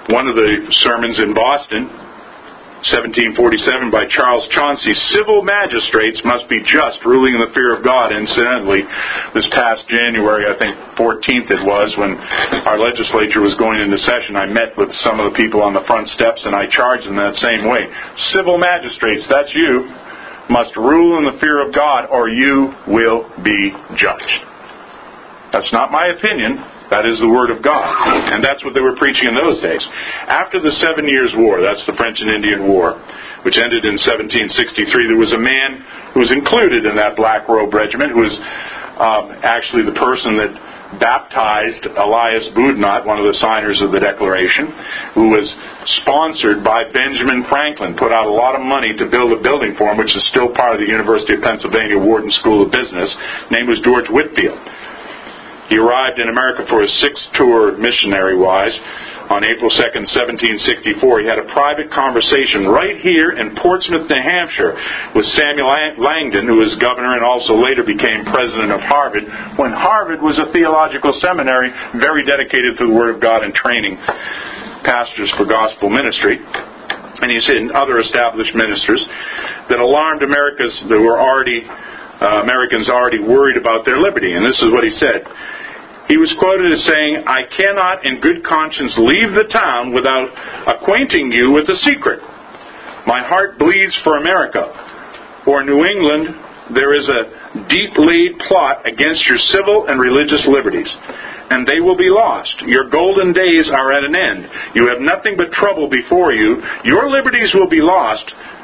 Speaker 1: one of the sermons in Boston, seventeen forty-seven, by Charles Chauncey, civil magistrates must be just, ruling in the fear of God. Incidentally, this past January, I think fourteenth it was, when our legislature was going into session, I met with some of the people on the front steps and I charged them that same way. Civil magistrates, that's you, must rule in the fear of God or you will be judged. That's not my opinion. That is the Word of God. And that's what they were preaching in those days. After the Seven Years' War, that's the French and Indian War, which ended in seventeen sixty-three, there was a man who was included in that Black Robe Regiment, who was um, actually the person that baptized Elias Boudinot, one of the signers of the Declaration, who was sponsored by Benjamin Franklin, put out a lot of money to build a building for him, which is still part of the University of Pennsylvania Wharton School of Business. His name was George Whitfield. He arrived in America for his sixth tour missionary-wise on April second, seventeen sixty-four. He had a private conversation right here in Portsmouth, New Hampshire, with Samuel Langdon, who was governor and also later became president of Harvard, when Harvard was a theological seminary very dedicated to the Word of God and training pastors for gospel ministry. And he's in other established ministers that alarmed Americans that were already Uh, Americans already worried about their liberty. And this is what he said. He was quoted as saying, "I cannot in good conscience leave the town without acquainting you with the secret. My heart bleeds for America. For New England, there is a deep-laid plot against your civil and religious liberties, and they will be lost. Your golden days are at an end. You have nothing but trouble before you. Your liberties will be lost."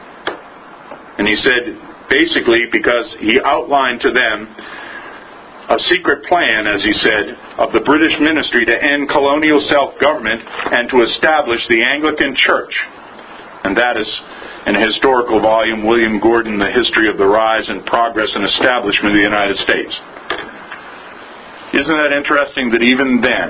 Speaker 1: And he said, basically, because he outlined to them a secret plan, as he said, of the British ministry to end colonial self-government and to establish the Anglican Church. And that is, in a historical volume, William Gordon, The History of the Rise and Progress and Establishment of the United States. Isn't that interesting that even then,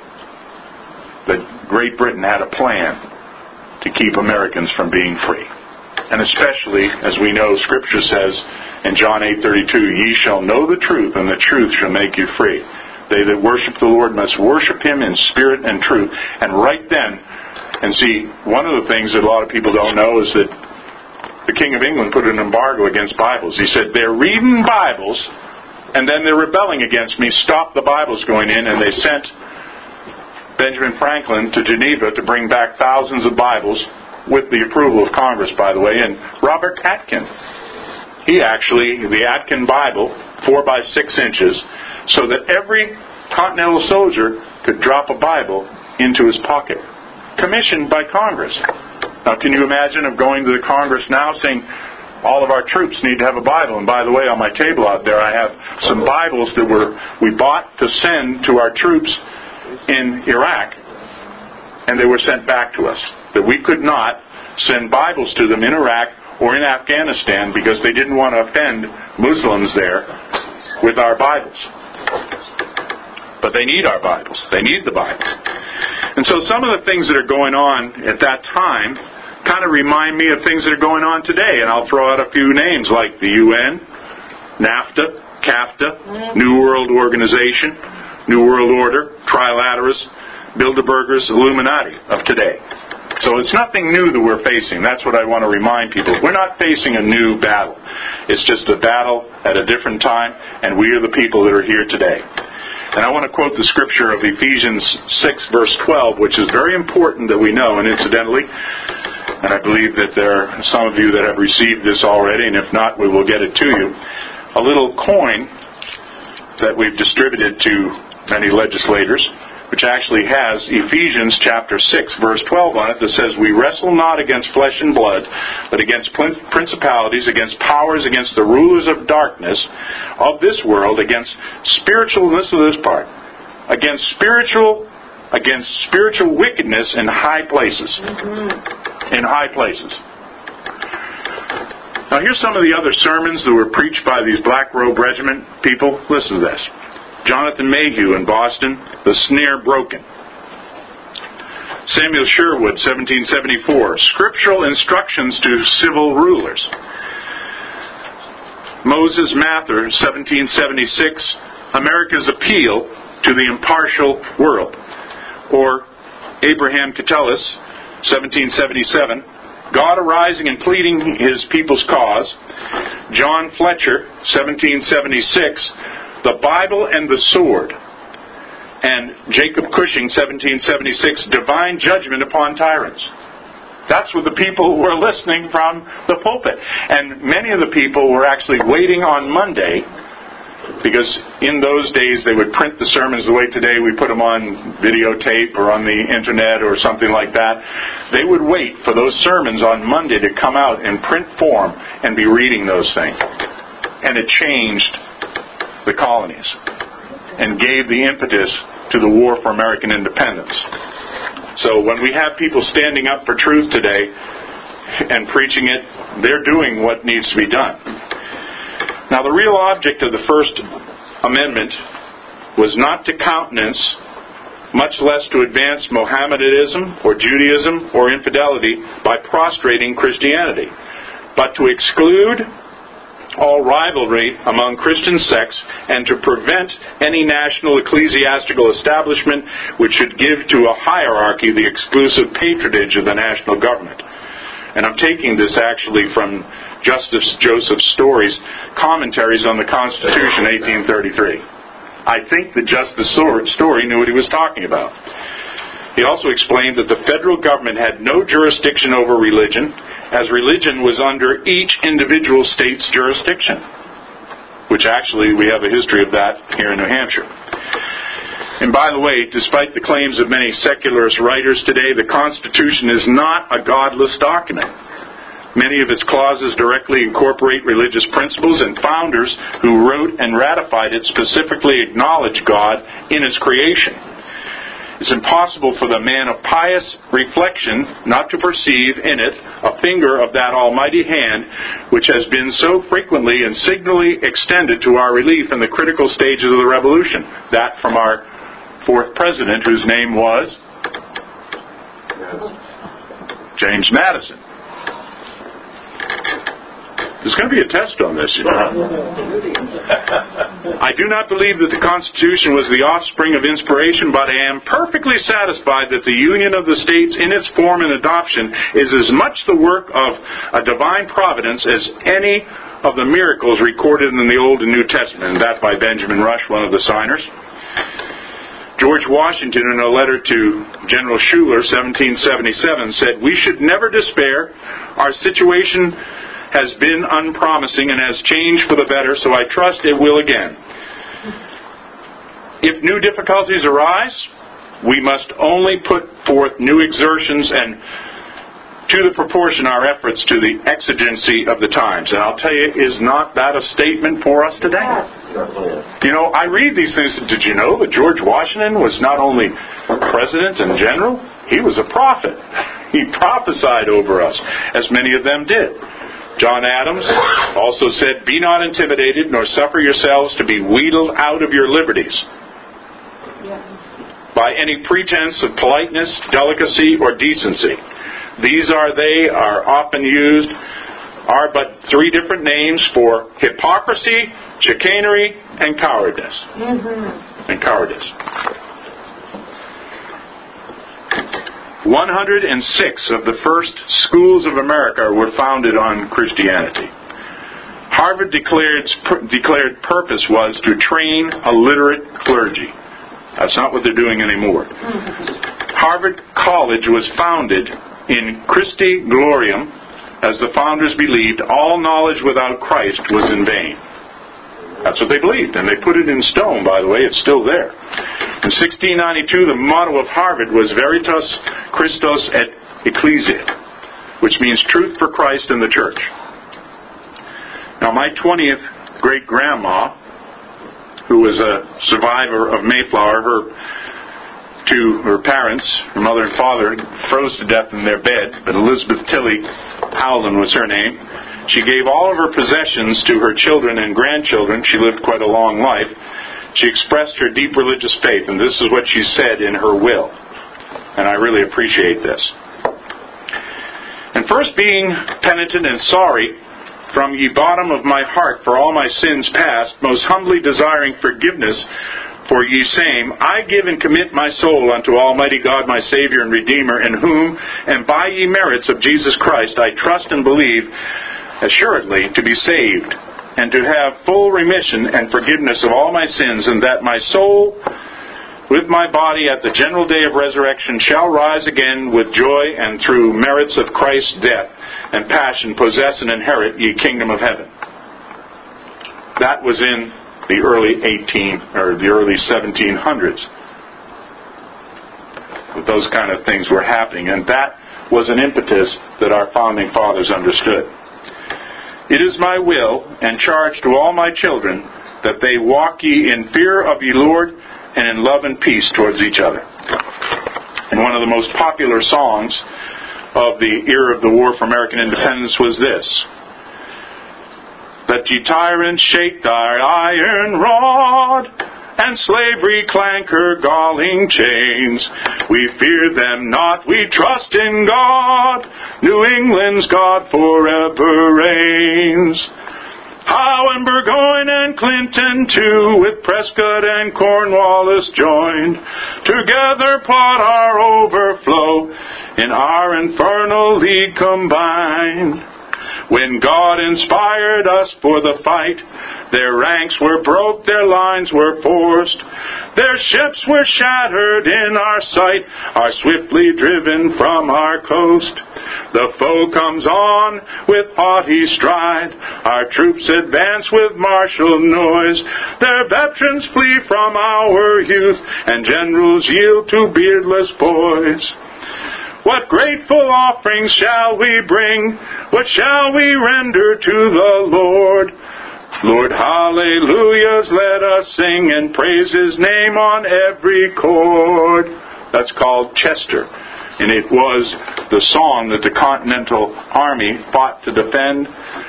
Speaker 1: that Great Britain had a plan to keep Americans from being free? And especially, as we know, Scripture says in John eight thirty-two, "Ye shall know the truth, and the truth shall make you free. They that worship the Lord must worship Him in spirit and truth." And right then, and see, one of the things that a lot of people don't know is that the King of England put an embargo against Bibles. He said, "They're reading Bibles, and then they're rebelling against me. Stop the Bibles going in." And they sent Benjamin Franklin to Geneva to bring back thousands of Bibles, with the approval of Congress, by the way, and Robert Atkin. He actually, the Atkin Bible, four by six inches, so that every Continental soldier could drop a Bible into his pocket. Commissioned by Congress. Now, can you imagine of going to the Congress now saying, all of our troops need to have a Bible? And by the way, on my table out there, I have some Bibles that were we bought to send to our troops in Iraq, and they were sent back to us. That we could not send Bibles to them in Iraq or in Afghanistan because they didn't want to offend Muslims there with our Bibles. But they need our Bibles. They need the Bible. And so some of the things that are going on at that time kind of remind me of things that are going on today. And I'll throw out a few names like the U N, NAFTA, CAFTA, New World Organization, New World Order, Trilaterals, Bilderbergers, Illuminati of today. So it's nothing new that we're facing. That's what I want to remind people. We're not facing a new battle. It's just a battle at a different time, and we are the people that are here today. And I want to quote the scripture of Ephesians six, verse twelve, which is very important that we know. And incidentally, and I believe that there are some of you that have received this already, and if not, we will get it to you. A little coin that we've distributed to many legislators, which actually has Ephesians chapter six, verse twelve on it, that says, "We wrestle not against flesh and blood, but against principalities, against powers, against the rulers of darkness of this world, against spiritual," listen to this part, against spiritual, against spiritual wickedness in high places. Mm-hmm. In high places. Now here's some of the other sermons that were preached by these Black Robe Regiment people. Listen to this. Jonathan Mayhew in Boston, "The Snare Broken." Samuel Sherwood, seventeen seventy-four, "Scriptural Instructions to Civil Rulers." Moses Mather, seventeen seventy-six, "America's Appeal to the Impartial World." Or Abraham Catullus, seventeen seventy-seven, God arising and pleading his people's cause. John Fletcher, seventeen seventy-six, The Bible and the Sword. And Jacob Cushing, seventeen seventy-six, Divine Judgment upon Tyrants. That's what the people were listening from the pulpit. And many of the people were actually waiting on Monday, because in those days they would print the sermons the way today we put them on videotape or on the internet or something like that. They would wait for those sermons on Monday to come out in print form and be reading those things. And it changed the colonies and gave the impetus to the war for American independence. So when we have people standing up for truth today and preaching it, they're doing what needs to be done. Now, the real object of the First Amendment was not to countenance, much less to advance Mohammedanism or Judaism or infidelity by prostrating Christianity, but to exclude all rivalry among Christian sects and to prevent any national ecclesiastical establishment which should give to a hierarchy the exclusive patronage of the national government. And I'm taking this actually from Justice Joseph Story's Commentaries on the Constitution, eighteen thirty-three. I think that Justice Story knew what he was talking about. He also explained that the federal government had no jurisdiction over religion, as religion was under each individual state's jurisdiction, which actually we have a history of that here in New Hampshire. And by the way, despite the claims of many secularist writers today, the Constitution is not a godless document. Many of its clauses directly incorporate religious principles, and founders who wrote and ratified it specifically acknowledge God in its creation. It's impossible for the man of pious reflection not to perceive in it a finger of that almighty hand which has been so frequently and signally extended to our relief in the critical stages of the Revolution. That from our fourth president, whose name was James Madison. There's going to be a test on this, you know. I do not believe that the Constitution was the offspring of inspiration, but I am perfectly satisfied that the union of the states in its form and adoption is as much the work of a divine providence as any of the miracles recorded in the Old and New Testament. And that by Benjamin Rush, one of the signers. George Washington, in a letter to General Schuyler, seventeen seventy-seven, said, "We should never despair. Our situation has been unpromising and has changed for the better, so I trust it will again. If new difficulties arise, we must only put forth new exertions and to the proportion our efforts to the exigency of the times." And I'll tell you, is not that a statement for us today? You know, I read these things. Did you know that George Washington was not only president and general, he was a prophet. He prophesied over us, as many of them did. John Adams also said, "Be not intimidated, nor suffer yourselves to be wheedled out of your liberties by any pretense of politeness, delicacy, or decency. These are they are often used, are but three different names for hypocrisy, chicanery, and cowardice." Mm-hmm. And cowardice. one hundred six of the first schools of America were founded on Christianity. Harvard declared, declared purpose was to train a literate clergy. That's not what they're doing anymore. Harvard College was founded in Christi Gloriam, as the founders believed all knowledge without Christ was in vain. That's what they believed, and they put it in stone, by the way. It's still there. In sixteen ninety-two, the motto of Harvard was Veritas Christos et Ecclesia, which means truth for Christ and the church. Now, my twentieth great-grandma, who was a survivor of Mayflower, her two, her parents, her mother and father, froze to death in their bed, but Elizabeth Tilley Howland was her name. She gave all of her possessions to her children and grandchildren. She lived quite a long life. She expressed her deep religious faith, and this is what she said in her will. And I really appreciate this. "And first being penitent and sorry, from ye bottom of my heart for all my sins past, most humbly desiring forgiveness For ye same, I give and commit my soul unto Almighty God, my Savior and Redeemer, in whom, and by ye merits of Jesus Christ, I trust and believe assuredly to be saved, and to have full remission and forgiveness of all my sins, and that my soul with my body at the general day of resurrection shall rise again with joy, and through merits of Christ's death and passion possess and inherit ye kingdom of heaven. That was in the early eighteen or the early seventeen hundreds. Those kind of things were happening, and that was an impetus that our founding fathers understood. It is my will and charge to all my children that they walk ye in fear of ye Lord, and in love and peace towards each other. And one of the most popular songs of the era of the War for American Independence was this: Let ye tyrants shake thy iron rod, and slavery clank her galling chains. We fear them not, we trust in God. New England's God forever reigns. Howe and Burgoyne and Clinton too, with Prescott and Cornwallis joined, together plot our overflow, in our infernal league combined. When God inspired us for the fight, their ranks were broke, their lines were forced, their ships were shattered in our sight, are swiftly driven from our coast. The foe comes on with haughty stride, our troops advance with martial noise, their veterans flee from our youth, and generals yield to beardless boys. What grateful offerings shall we bring? What shall we render to the Lord? Lord, hallelujahs, let us sing and praise His name on every chord. That's called Chester. And it was the song that the Continental Army fought to defend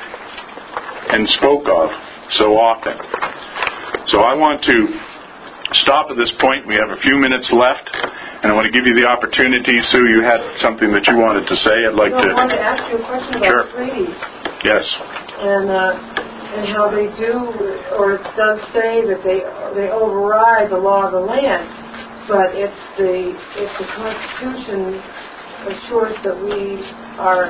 Speaker 1: and spoke of so often. So I want to stop at this point. We have a few minutes left, and I want to give you the opportunity. Sue, you had something that you wanted to say. I'd like
Speaker 2: no,
Speaker 1: to...
Speaker 2: I wanted to ask you a question about
Speaker 1: Sure.
Speaker 2: treaties.
Speaker 1: Yes.
Speaker 2: And uh, and how they do, or it does say that they they override the law of the land. But if the if the Constitution assures that we are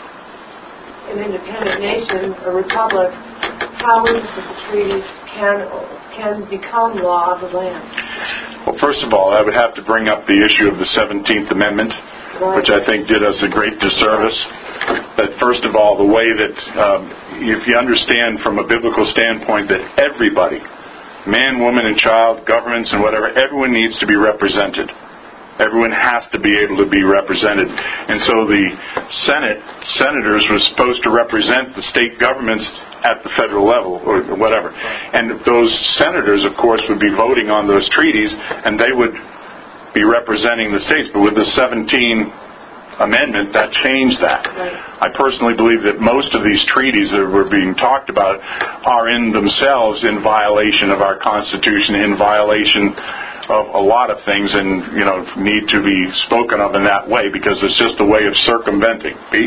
Speaker 2: an independent nation, a republic, how is it that the treaties can can become law of the land?
Speaker 1: Well, first of all, I would have to bring up the issue of the seventeenth Amendment, right, which I think did us a great disservice. But first of all, the way that, um, if you understand from a biblical standpoint that everybody, man, woman, and child, governments and whatever, everyone needs to be represented. Everyone has to be able to be represented. And so the Senate, senators were supposed to represent the state governments at the federal level or whatever. And those senators, of course, would be voting on those treaties, and they would be representing the states. But with the seventeenth Amendment, that changed that. I personally believe that most of these treaties that were being talked about are in themselves in violation of our Constitution, in violation of a lot of things, and, you know, need to be spoken of in that way, because it's just a way of circumventing. Pete?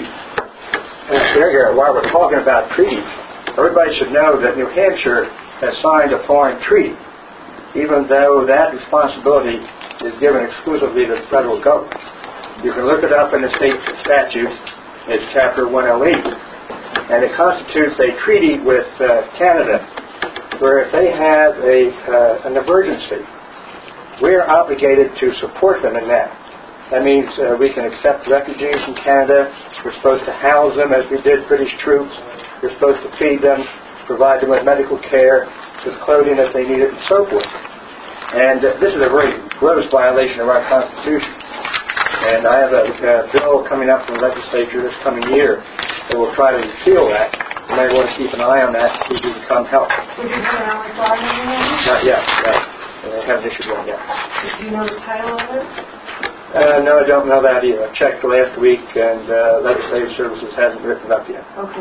Speaker 3: Here, while we're talking about treaties, everybody should know that New Hampshire has signed a foreign treaty, even though that responsibility is given exclusively to the federal government. You can look it up in the state statutes. It's Chapter one oh eight. And it constitutes a treaty with uh, Canada, where if they have a uh, an emergency, we're obligated to support them in that. That means uh, we can accept refugees from Canada. We're supposed to house them as we did British troops. We're supposed to feed them, provide them with medical care, with clothing if they need it, and so forth. And uh, this is a very gross violation of our Constitution. And I have a uh, bill coming up from the legislature this coming year that will try to repeal that. You may want to keep an eye on that to see if you can come help.
Speaker 2: Did you put out a file on that?
Speaker 3: Not yet. No. I haven't issued one yet.
Speaker 2: Do you know the title of it?
Speaker 3: Uh, no, I don't know that either. I checked last week, and uh, Legislative Services hasn't written it up yet.
Speaker 2: Okay.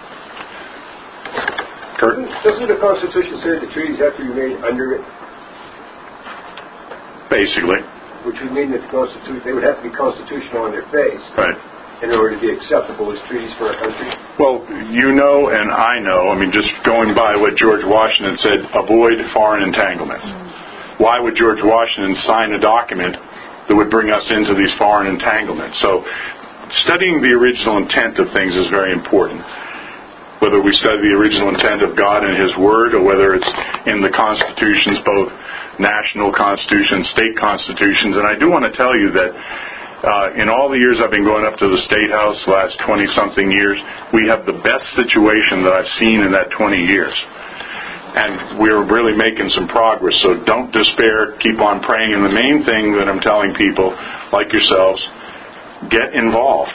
Speaker 1: Kurt?
Speaker 4: Doesn't the Constitution say the treaties have to be made under it?
Speaker 1: Basically.
Speaker 4: Which would mean that the Constitution, they would have to be constitutional on their face,
Speaker 1: Right,
Speaker 4: in order to be acceptable as treaties for a country.
Speaker 1: Well, you know and I know, I mean, just going by what George Washington said, avoid foreign entanglements. why would George Washington sign a document that would bring us into these foreign entanglements? So studying the original intent of things is very important. Whether we study the original intent of God and His Word, or whether it's in the constitutions, both national constitutions, state constitutions. And I do want to tell you that uh, in all the years I've been going up to the State House, the last twenty-something years, we have the best situation that I've seen in that twenty years. And we're really making some progress, so don't despair, keep on praying. And the main thing that I'm telling people, like yourselves, get involved.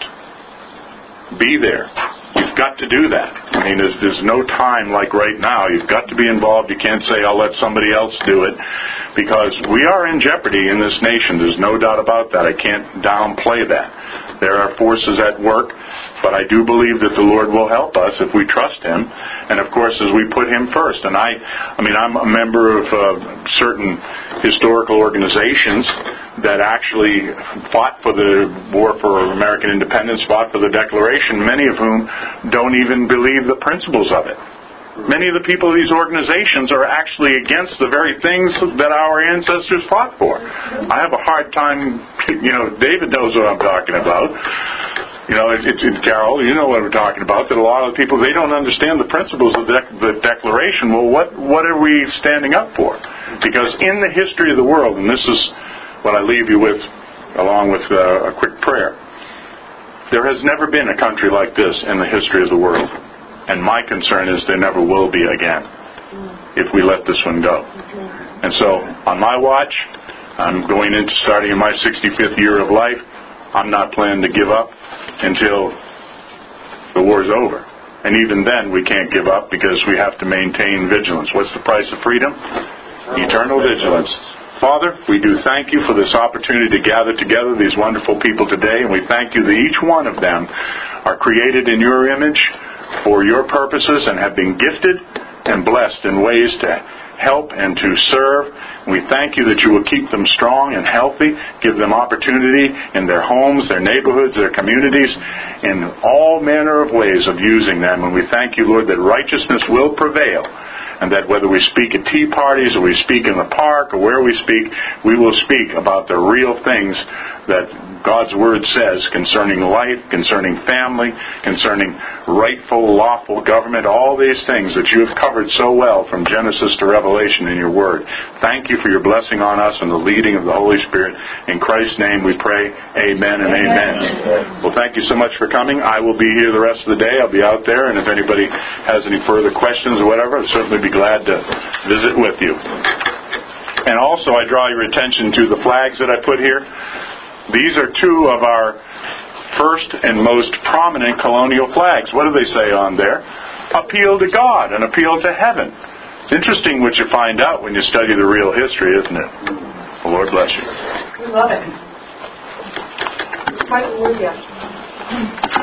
Speaker 1: Be there. You've got to do that. I mean, there's, there's no time like right now. You've got to be involved. You can't say, I'll let somebody else do it, because we are in jeopardy in this nation. There's no doubt about that. I can't downplay that. There are forces at work, but I do believe that the Lord will help us if we trust Him, and of course as we put Him first. And I, I mean, I'm a member of uh, certain historical organizations that actually fought for the war for American independence, fought for the Declaration, many of whom don't even believe the principles of it. Many of the people of these organizations are actually against the very things that our ancestors fought for. I have a hard time, you know, David knows what I'm talking about. You know, it, it, it, Carol, you know what we're talking about, that a lot of the people, they don't understand the principles of the, the Declaration. Well, what, what are we standing up for? Because in the history of the world, and this is what I leave you with, along with uh, a quick prayer, there has never been a country like this in the history of the world. And my concern is there never will be again if we let this one go. And so, on my watch, I'm going into starting in my sixty-fifth year of life. I'm not planning to give up until the war's over. And even then, we can't give up because we have to maintain vigilance. What's the price of freedom? Eternal vigilance. Father, we do thank You for this opportunity to gather together these wonderful people today, and we thank You that each one of them are created in Your image for Your purposes and have been gifted and blessed in ways to help and to serve. We thank You that You will keep them strong and healthy, give them opportunity in their homes, their neighborhoods, their communities, in all manner of ways of using them. And we thank You, Lord, that righteousness will prevail, and that whether we speak at tea parties or we speak in the park or where we speak, we will speak about the real things that God's Word says concerning life, concerning family, concerning rightful, lawful government, all these things that You have covered so well from Genesis to Revelation in Your Word. Thank You for Your blessing on us and the leading of the Holy Spirit. In Christ's name we pray, amen and amen. amen. Well, thank you so much for coming. I will be here the rest of the day. I'll be out there, and if anybody has any further questions or whatever, I'll certainly be glad to visit with you. And also, I draw your attention to the flags that I put here. These are two of our first and most prominent colonial flags. What do they say on there? Appeal to God and appeal to heaven. It's interesting what you find out when you study the real history, isn't it? The Lord bless you.
Speaker 2: We love it. Quite Hallelujah.